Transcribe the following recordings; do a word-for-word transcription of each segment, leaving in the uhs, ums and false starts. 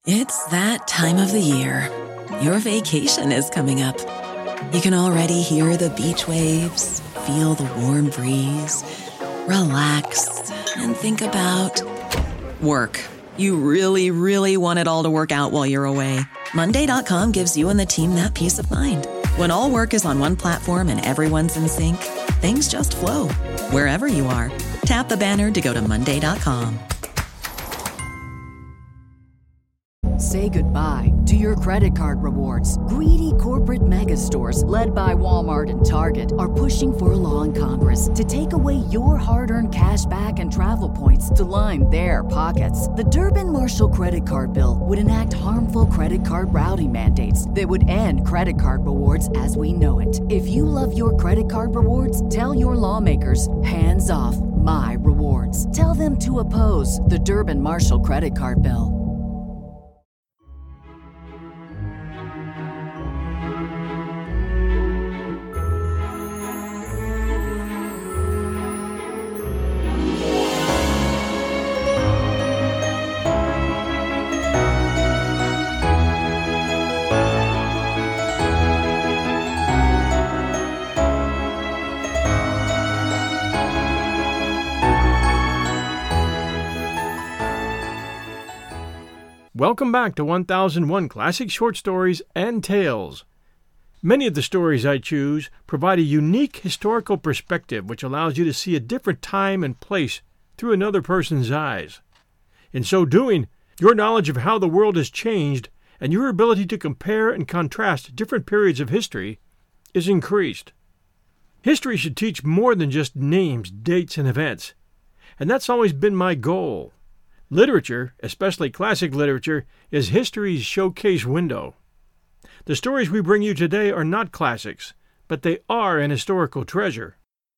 It's that time of the year. Your vacation is coming up. You can already hear the beach waves, feel the warm breeze, relax, and think about work. You really, really want it all to work out while you're away. Monday dot com gives you and the team that peace of mind. When all work is on one platform and everyone's in sync, things just flow. Wherever you are, tap the banner to go to Monday dot com. Say goodbye to your credit card rewards. Greedy corporate mega stores, led by Walmart and Target, are pushing for a law in Congress to take away your hard-earned cash back and travel points to line their pockets. The Durbin-Marshall credit card bill would enact harmful credit card routing mandates that would end credit card rewards as we know it. If you love your credit card rewards, tell your lawmakers, hands off my rewards. Tell them to oppose the Durbin-Marshall credit card bill. Welcome back to one thousand one Classic Short Stories and Tales. Many of the stories I choose provide a unique historical perspective which allows you to see a different time and place through another person's eyes. In so doing, your knowledge of how the world has changed and your ability to compare and contrast different periods of history is increased. History should teach more than just names, dates, and events, and that's always been my goal. Literature, especially classic literature, is history's showcase window. The stories we bring you today are not classics, but they are an historical treasure.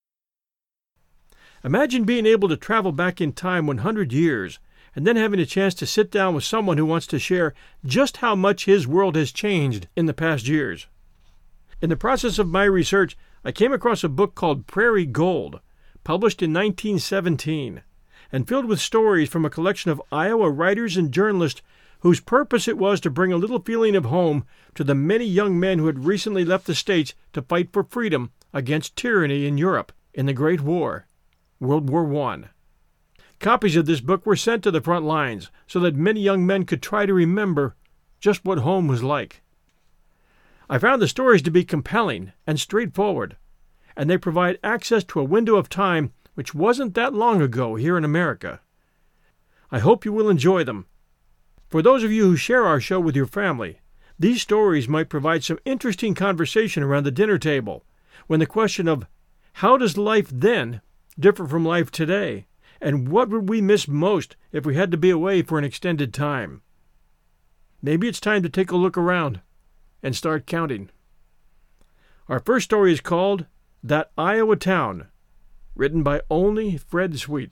Imagine being able to travel back in time one hundred years and then having a chance to sit down with someone who wants to share just how much his world has changed in the past years. In the process of my research, I came across a book called Prairie Gold, published in nineteen seventeen. And filled with stories from a collection of Iowa writers and journalists whose purpose it was to bring a little feeling of home to the many young men who had recently left the States to fight for freedom against tyranny in Europe in the Great War, World War One. Copies of this book were sent to the front lines so that many young men could try to remember just what home was like. I found the stories to be compelling and straightforward, and they provide access to a window of time which wasn't that long ago here in America. I hope you will enjoy them. For those of you who share our show with your family, these stories might provide some interesting conversation around the dinner table when the question of how does life then differ from life today, and what would we miss most if we had to be away for an extended time? Maybe it's time to take a look around and start counting. Our first story is called That Iowa Town, written by only Fred Sweet.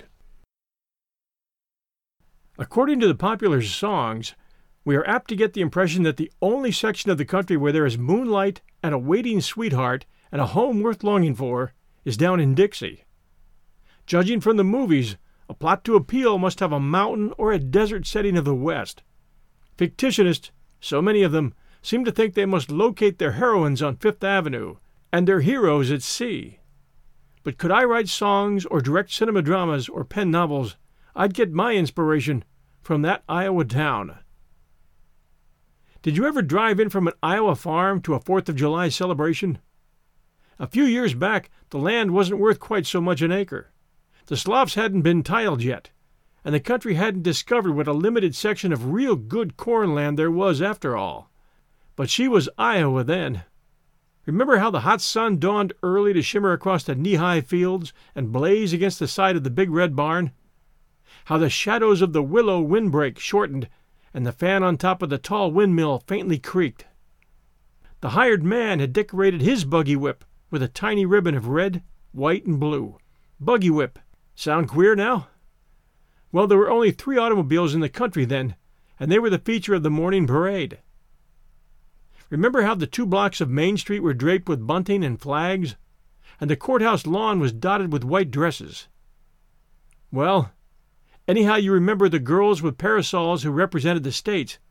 According to the popular songs, we are apt to get the impression that the only section of the country where there is moonlight and a waiting sweetheart and a home worth longing for is down in Dixie. Judging from the movies, a plot to appeal must have a mountain or a desert setting of the West. Fictionists, so many of them, seem to think they must locate their heroines on Fifth Avenue and their heroes at sea. But could I write songs or direct cinema dramas or pen novels, I'd get my inspiration from that Iowa town. Did you ever drive in from an Iowa farm to a Fourth of July celebration? A few years back, the land wasn't worth quite so much an acre. The sloughs hadn't been tiled yet, and the country hadn't discovered what a limited section of real good corn land there was after all. But she was Iowa then. Remember how the hot sun dawned early to shimmer across the knee-high fields and blaze against the side of the big red barn? How the shadows of the willow windbreak shortened and the fan on top of the tall windmill faintly creaked? The hired man had decorated his buggy whip with a tiny ribbon of red, white, and blue. Buggy whip. Sound queer now? Well, there were only three automobiles in the country then, and they were the feature of the morning parade. Remember how the two blocks of Main Street were draped with bunting and flags, and the courthouse lawn was dotted with white dresses? Well, anyhow you remember the girls with parasols who represented the states,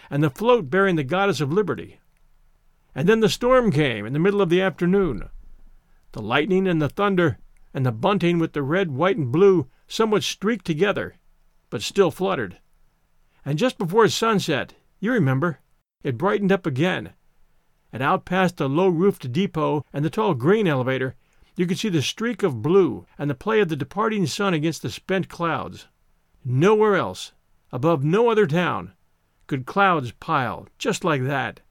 and the float bearing the goddess of liberty. And then the storm came in the middle of the afternoon. The lightning and the thunder and the bunting with the red, white, and blue somewhat streaked together, but still fluttered. And just before sunset, you remember, it brightened up again, and out past the low-roofed depot and the tall grain elevator, you could see the streak of blue and the play of the departing sun against the spent clouds. Nowhere else, above no other town, could clouds pile just like that.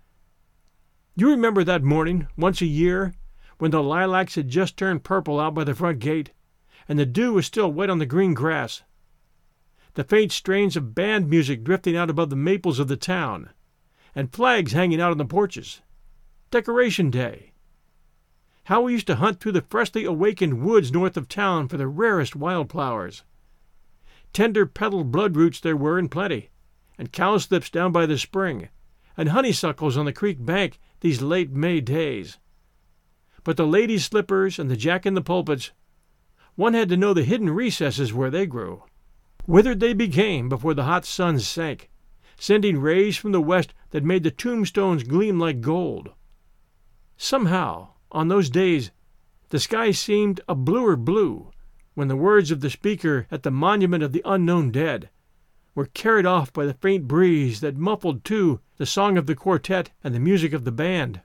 You remember that morning, once a year, when the lilacs had just turned purple out by the front gate, and the dew was still wet on the green grass, the faint strains of band music drifting out above the maples of the town, and flags hanging out on the porches. Decoration Day. How we used to hunt through the freshly awakened woods north of town for the rarest wildflowers. Tender petaled bloodroots there were in plenty, and cowslips down by the spring, and honeysuckles on the creek bank these late May days. But the ladies' slippers and the jack-in-the-pulpits, one had to know the hidden recesses where they grew. Withered they became before the hot suns sank, sending rays from the west that made the tombstones gleam like gold. Somehow, on those days, the sky seemed a bluer blue when the words of the speaker at the monument of the unknown dead were carried off by the faint breeze that muffled, too, the song of the quartet and the music of the band.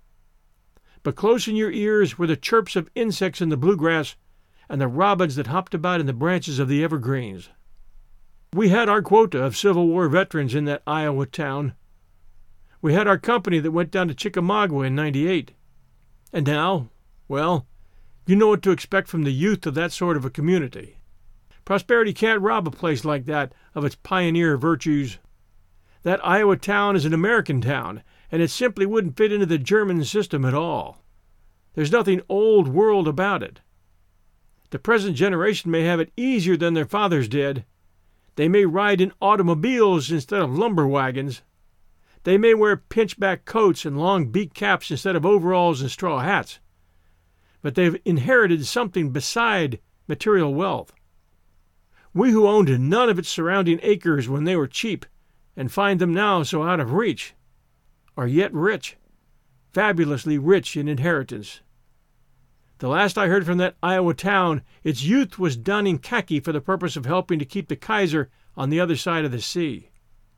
But close in your ears were the chirps of insects in the bluegrass and the robins that hopped about in the branches of the evergreens. We had our quota of Civil War veterans in that Iowa town. We had our company that went down to Chickamauga in ninety-eight. And now, well, you know what to expect from the youth of that sort of a community. Prosperity can't rob a place like that of its pioneer virtues. That Iowa town is an American town, and it simply wouldn't fit into the German system at all. There's nothing old world about it. The present generation may have it easier than their fathers did. They may ride in automobiles instead of lumber wagons. They may wear pinchback coats and long beak caps instead of overalls and straw hats. But they've inherited something beside material wealth. We who owned none of its surrounding acres when they were cheap, and find them now so out of reach, are yet rich, fabulously rich in inheritance. The last I heard from that Iowa town, its youth was donning khaki for the purpose of helping to keep the Kaiser on the other side of the sea.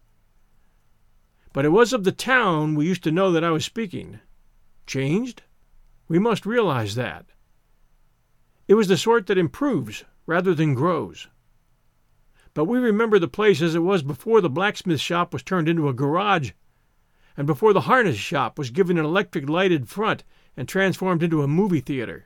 But it was of the town we used to know that I was speaking. Changed? We must realize that. It was the sort that improves rather than grows. But we remember the place as it was before the blacksmith shop was turned into a garage, and before the harness shop was given an electric-lighted front and transformed into a movie theater.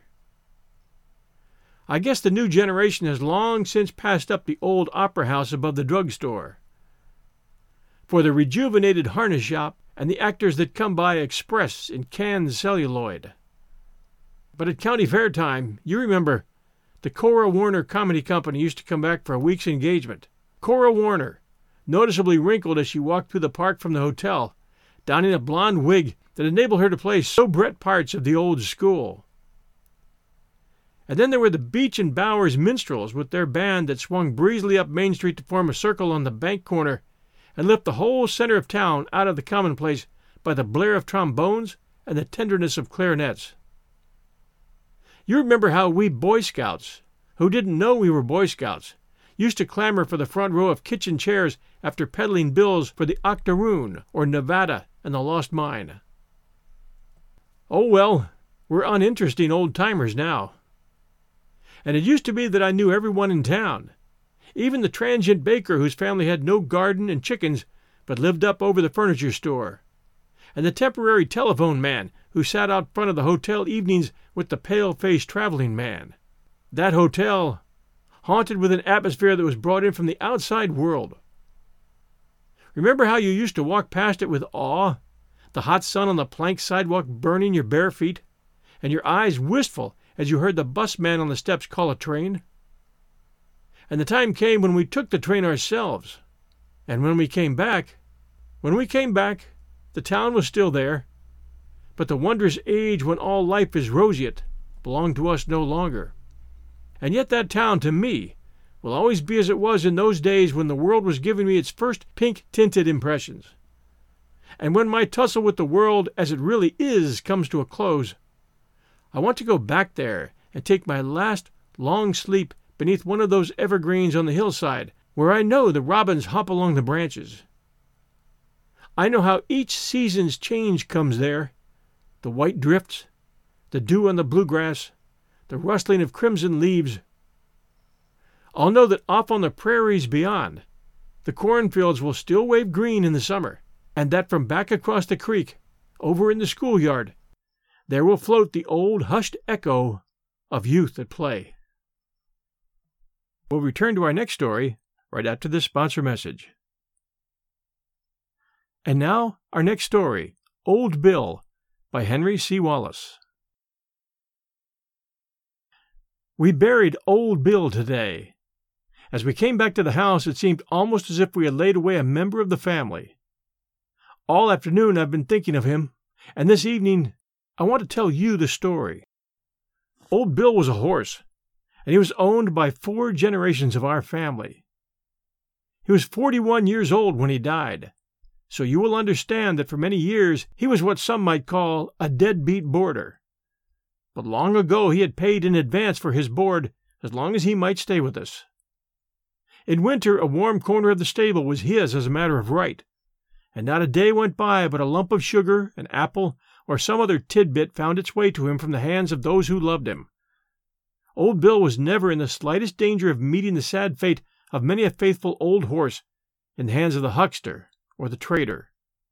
I guess the new generation has long since passed up the old opera house above the drugstore. For the rejuvenated harness shop and the actors that come by express in canned celluloid. But at county fair time, you remember, the Cora Warner Comedy Company used to come back for a week's engagement. Cora Warner, noticeably wrinkled as she walked through the park from the hotel, donning a blonde wig that enabled her to play soubrette parts of the old school. And then there were the Beach and Bowers Minstrels with their band that swung breezily up Main Street to form a circle on the bank corner and lift the whole center of town out of the commonplace by the blare of trombones and the tenderness of clarinets. You remember how we Boy Scouts, who didn't know we were Boy Scouts, used to clamor for the front row of kitchen chairs after peddling bills for the Octoroon or Nevada and the Lost Mine. Oh well, we're uninteresting old-timers now. And it used to be that I knew everyone in town, even the transient baker whose family had no garden and chickens but lived up over the furniture store, and the temporary telephone man who sat out front of the hotel evenings with the pale-faced traveling man. That hotel, haunted with an atmosphere that was brought in from the outside world. Remember how you used to walk past it with awe, the hot sun on the plank sidewalk burning your bare feet, and your eyes wistful as you heard the busman on the steps call a train? And the time came when we took the train ourselves, and when we came back, when we came back, the town was still there, but the wondrous age when all life is roseate belonged to us no longer. And yet that town, to me, will always be as it was in those days when the world was giving me its first pink-tinted impressions. And when my tussle with the world as it really is comes to a close, I want to go back there and take my last long sleep beneath one of those evergreens on the hillside, where I know the robins hop along the branches. I know how each season's change comes there, the white drifts, the dew on the bluegrass, the rustling of crimson leaves. I'll know that off on the prairies beyond, the cornfields will still wave green in the summer, and that from back across the creek, over in the schoolyard, there will float the old hushed echo of youth at play. We'll return to our next story right after this sponsor message. And now, our next story, Old Bill, by Henry C. Wallace. We buried Old Bill today. As we came back to the house, it seemed almost as if we had laid away a member of the family. All afternoon I've been thinking of him, and this evening I want to tell you the story. Old Bill was a horse, and he was owned by four generations of our family. He was forty-one years old when he died, so you will understand that for many years he was what some might call a deadbeat boarder. But long ago he had paid in advance for his board as long as he might stay with us. In winter a warm corner of the stable was his as a matter of right, and not a day went by but a lump of sugar, an apple, or some other tidbit found its way to him from the hands of those who loved him. Old Bill was never in the slightest danger of meeting the sad fate of many a faithful old horse in the hands of the huckster or the trader.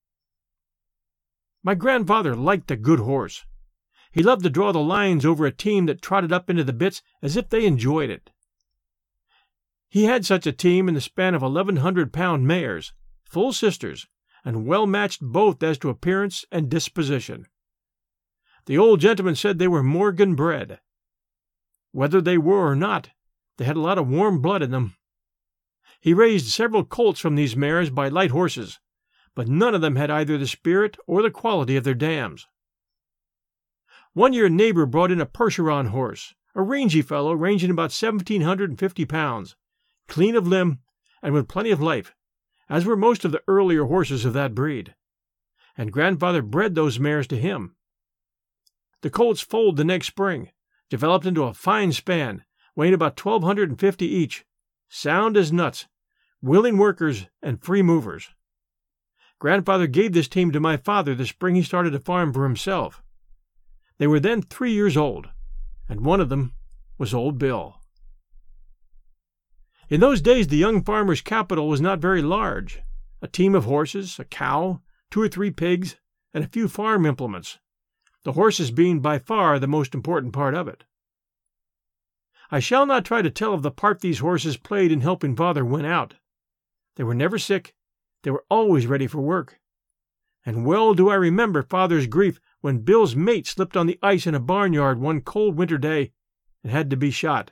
My grandfather liked a good horse. He loved to draw the lines over a team that trotted up into the bits as if they enjoyed it. He had such a team in the span of eleven hundred pound mares, full sisters, and well matched both as to appearance and disposition. The old gentleman said they were Morgan bred. Whether they were or not, they had a lot of warm blood in them. He raised several colts from these mares by light horses, but none of them had either the spirit or the quality of their dams. One year a neighbor brought in a Percheron horse, a rangy fellow ranging about seventeen hundred and fifty pounds, clean of limb and with plenty of life, as were most of the earlier horses of that breed, and grandfather bred those mares to him. The colts foaled the next spring, developed into a fine span, weighing about twelve hundred and fifty each, sound as nuts, willing workers and free movers. Grandfather gave this team to my father the spring he started a farm for himself. They were then three years old, and one of them was Old Bill. In those days the young farmer's capital was not very large, a team of horses, a cow, two or three pigs, and a few farm implements, the horses being by far the most important part of it. I shall not try to tell of the part these horses played in helping father win out. They were never sick, they were always ready for work. And well do I remember father's grief when Bill's mate slipped on the ice in a barnyard one cold winter day and had to be shot.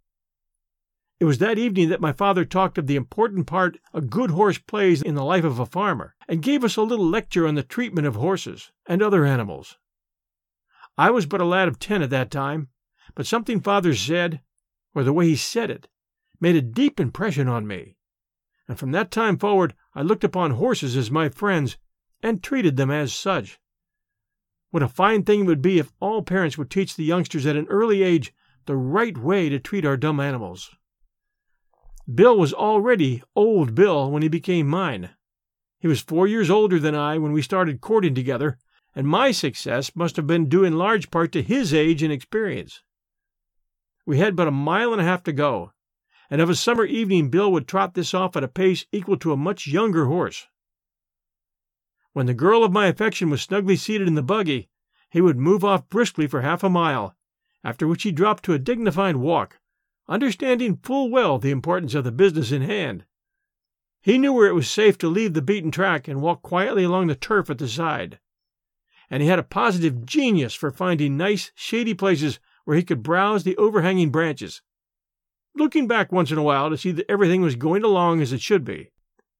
It was that evening that my father talked of the important part a good horse plays in the life of a farmer, and gave us a little lecture on the treatment of horses and other animals. I was but a lad of ten at that time, but something father said, or the way he said it, made a deep impression on me, and from that time forward I looked upon horses as my friends and treated them as such. What a fine thing it would be if all parents would teach the youngsters at an early age the right way to treat our dumb animals. Bill was already Old Bill when he became mine. He was four years older than I when we started courting together, and my success must have been due in large part to his age and experience. We had but a mile and a half to go, and of a summer evening Bill would trot this off at a pace equal to a much younger horse. When the girl of my affection was snugly seated in the buggy, he would move off briskly for half a mile, after which he dropped to a dignified walk, understanding full well the importance of the business in hand. He knew where it was safe to leave the beaten track and walk quietly along the turf at the side, and he had a positive genius for finding nice, shady places where he could browse the overhanging branches, looking back once in a while to see that everything was going along as it should be.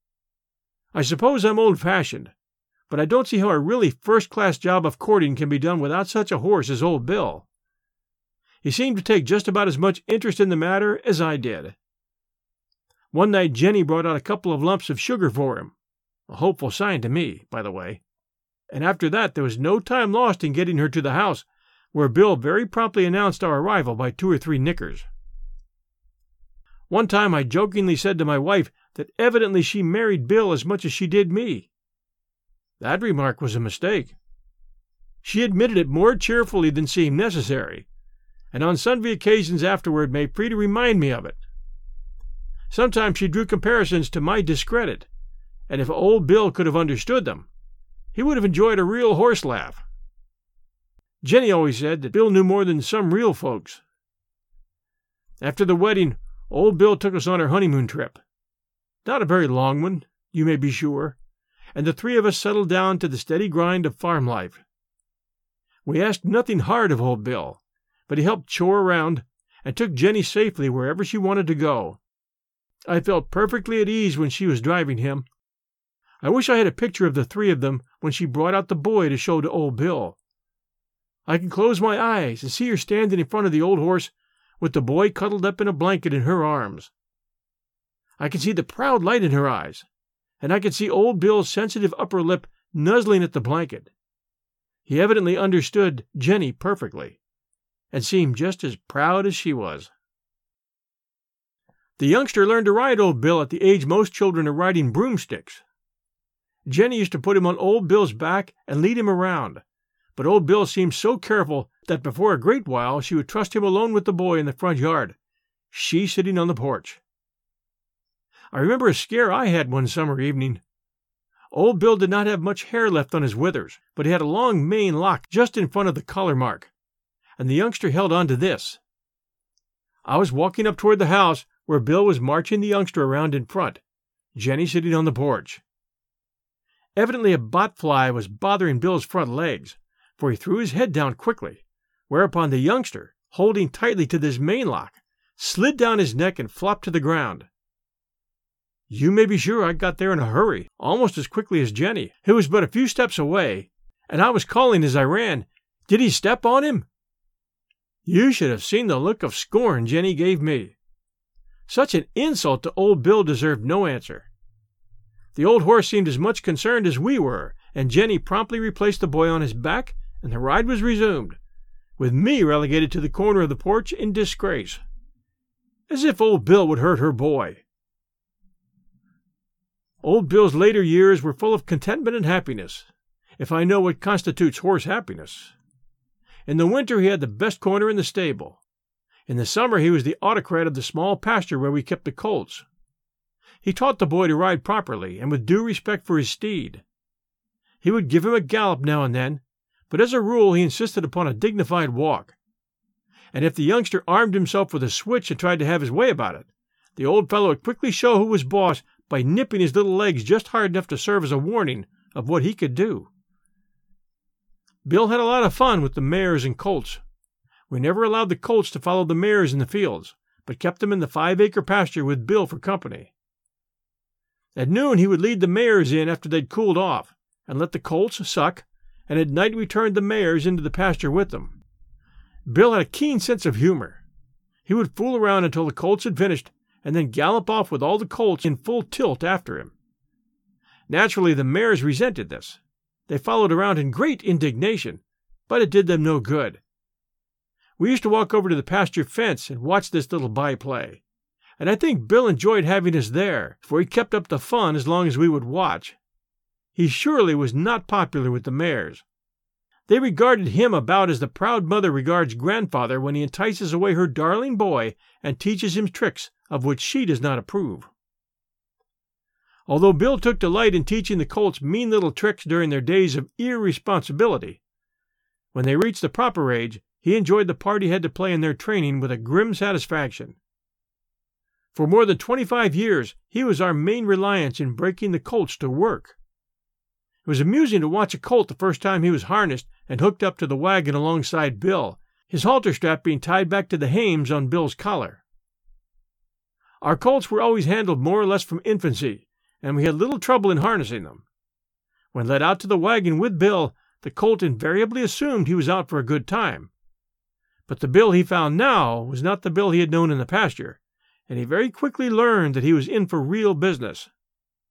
I suppose I'm old-fashioned, but I don't see how a really first-class job of courting can be done without such a horse as Old Bill. He seemed to take just about as much interest in the matter as I did. One night Jenny brought out a couple of lumps of sugar for him, a hopeful sign to me, by the way. And after that there was no time lost in getting her to the house, where Bill very promptly announced our arrival by two or three nickers. One time I jokingly said to my wife that evidently she married Bill as much as she did me. That remark was a mistake. She admitted it more cheerfully than seemed necessary, and on sundry occasions afterward made free to remind me of it. Sometimes she drew comparisons to my discredit, and if old Bill could have understood them, he would have enjoyed a real horse laugh. Jenny always said that Bill knew more than some real folks. After the wedding, old Bill took us on our honeymoon trip. Not a very long one, you may be sure, and the three of us settled down to the steady grind of farm life. We asked nothing hard of old Bill, but he helped chore around and took Jenny safely wherever she wanted to go. I felt perfectly at ease when she was driving him. I wish I had a picture of the three of them when she brought out the boy to show to old Bill. I can close my eyes and see her standing in front of the old horse with the boy cuddled up in a blanket in her arms. I can see the proud light in her eyes, and I can see old Bill's sensitive upper lip nuzzling at the blanket. He evidently understood Jenny perfectly, and seemed just as proud as she was. The youngster learned to ride old Bill at the age most children are riding broomsticks. Jenny used to put him on old Bill's back and lead him around, but old Bill seemed so careful that before a great while she would trust him alone with the boy in the front yard, she sitting on the porch. I remember a scare I had one summer evening. Old Bill did not have much hair left on his withers, but he had a long mane lock just in front of the collar mark, and the youngster held on to this. I was walking up toward the house where Bill was marching the youngster around in front, Jenny sitting on the porch. Evidently a botfly was bothering Bill's front legs, for he threw his head down quickly, whereupon the youngster, holding tightly to this mane lock, slid down his neck and flopped to the ground. You may be sure I got there in a hurry, almost as quickly as Jenny, who was but a few steps away, and I was calling as I ran, "Did he step on him?" You should have seen the look of scorn Jenny gave me. Such an insult to old Bill deserved no answer. The old horse seemed as much concerned as we were, and Jenny promptly replaced the boy on his back, and the ride was resumed, with me relegated to the corner of the porch in disgrace. As if old Bill would hurt her boy. Old Bill's later years were full of contentment and happiness, if I know what constitutes horse happiness. In the winter he had the best corner in the stable. In the summer he was the autocrat of the small pasture where we kept the colts. He taught the boy to ride properly and with due respect for his steed. He would give him a gallop now and then, but as a rule he insisted upon a dignified walk. And if the youngster armed himself with a switch and tried to have his way about it, the old fellow would quickly show who was boss by nipping his little legs just hard enough to serve as a warning of what he could do. Bill had a lot of fun with the mares and colts. We never allowed the colts to follow the mares in the fields, but kept them in the five-acre pasture with Bill for company. At noon he would lead the mares in after they'd cooled off, and let the colts suck, and at night we turned the mares into the pasture with them. Bill had a keen sense of humor. He would fool around until the colts had finished, and then gallop off with all the colts in full tilt after him. Naturally, the mares resented this. They followed around in great indignation, but it did them no good. We used to walk over to the pasture fence and watch this little by-play, and I think Bill enjoyed having us there, for he kept up the fun as long as we would watch. He surely was not popular with the mares. They regarded him about as the proud mother regards grandfather when he entices away her darling boy and teaches him tricks of which she does not approve. Although Bill took delight in teaching the colts mean little tricks during their days of irresponsibility, when they reached the proper age, he enjoyed the part he had to play in their training with a grim satisfaction. For more than twenty-five years, he was our main reliance in breaking the colts to work. It was amusing to watch a colt the first time he was harnessed and hooked up to the wagon alongside Bill, his halter strap being tied back to the hames on Bill's collar. Our colts were always handled more or less from infancy, and we had little trouble in harnessing them. When led out to the wagon with Bill, the colt invariably assumed he was out for a good time. But the Bill he found now was not the Bill he had known in the pasture, and he very quickly learned that he was in for real business.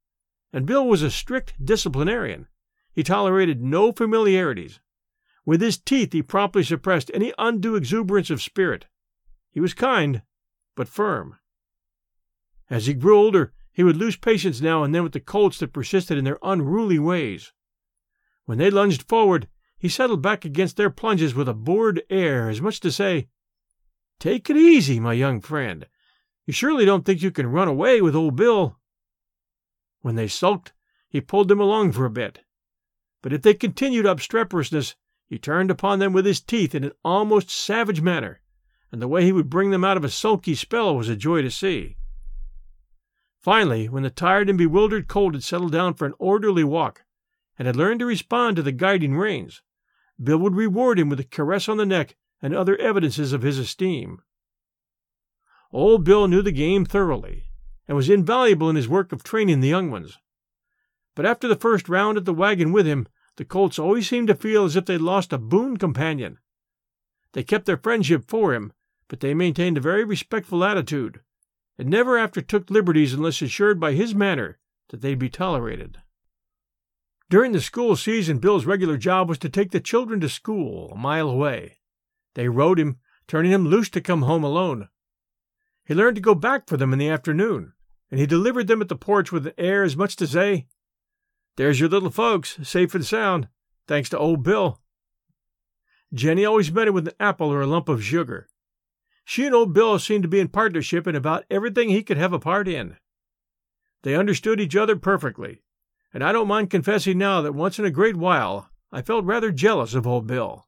and Bill was a strict disciplinarian. He tolerated no familiarities. With his teeth, he promptly suppressed any undue exuberance of spirit. He was kind, but firm. As he grew older, he would lose patience now and then with the colts that persisted in their unruly ways. When they lunged forward, he settled back against their plunges with a bored air, as much as to say, "Take it easy, my young friend. You surely don't think you can run away with old Bill." When they sulked, he pulled them along for a bit. But if they continued obstreperousness, he turned upon them with his teeth in an almost savage manner, and the way he would bring them out of a sulky spell was a joy to see. Finally, when the tired and bewildered colt had settled down for an orderly walk, and had learned to respond to the guiding reins, Bill would reward him with a caress on the neck and other evidences of his esteem. Old Bill knew the game thoroughly, and was invaluable in his work of training the young ones. But after the first round at the wagon with him, the colts always seemed to feel as if they'd lost a boon companion. They kept their friendship for him, but they maintained a very respectful attitude, and never after took liberties unless assured by his manner that they'd be tolerated. During the school season, Bill's regular job was to take the children to school, a mile away. They rode him, turning him loose to come home alone. He learned to go back for them in the afternoon, and he delivered them at the porch with an air as much to say, "There's your little folks, safe and sound, thanks to old Bill." Jenny always met him with an apple or a lump of sugar. She and old Bill seemed to be in partnership in about everything he could have a part in. They understood each other perfectly, and I don't mind confessing now that once in a great while I felt rather jealous of old Bill.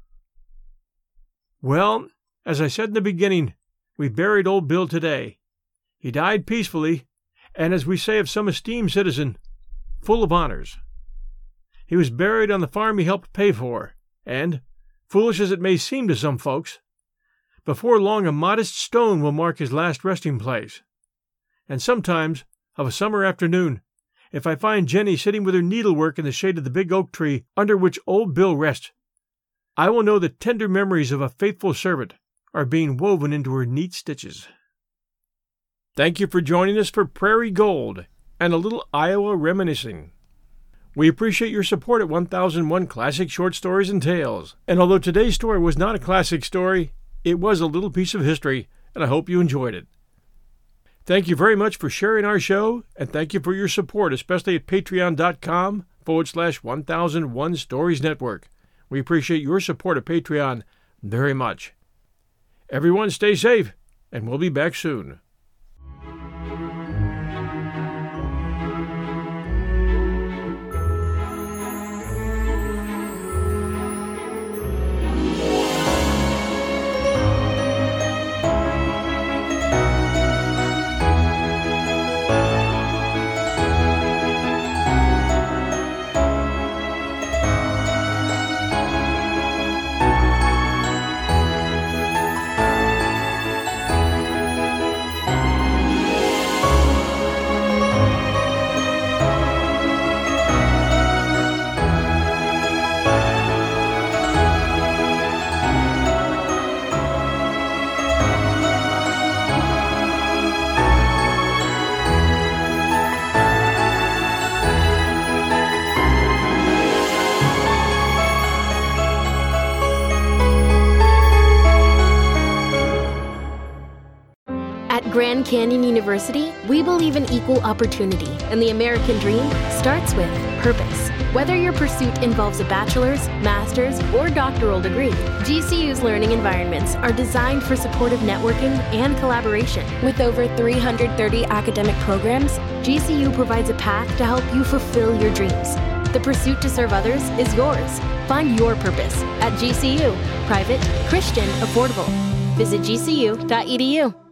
Well, as I said in the beginning, we buried old Bill today. He died peacefully, and as we say of some esteemed citizen, full of honors. He was buried on the farm he helped pay for, and, foolish as it may seem to some folks, before long a modest stone will mark his last resting place. And sometimes, of a summer afternoon, if I find Jenny sitting with her needlework in the shade of the big oak tree under which old Bill rests, I will know that tender memories of a faithful servant are being woven into her neat stitches. Thank you for joining us for Prairie Gold and a little Iowa reminiscing. We appreciate your support at one thousand one Classic Short Stories and Tales, and although today's story was not a classic story, it was a little piece of history, and I hope you enjoyed it. Thank you very much for sharing our show, and thank you for your support, especially at patreon.com forward slash 1001 Stories Network. We appreciate your support at Patreon very much. Everyone stay safe, and we'll be back soon. Grand Canyon University, we believe in equal opportunity, and the American dream starts with purpose. Whether your pursuit involves a bachelor's, master's, or doctoral degree, G C U's learning environments are designed for supportive networking and collaboration. With over three hundred thirty academic programs, G C U provides a path to help you fulfill your dreams. The pursuit to serve others is yours. Find your purpose at G C U. Private, Christian, affordable. Visit G C U dot E D U.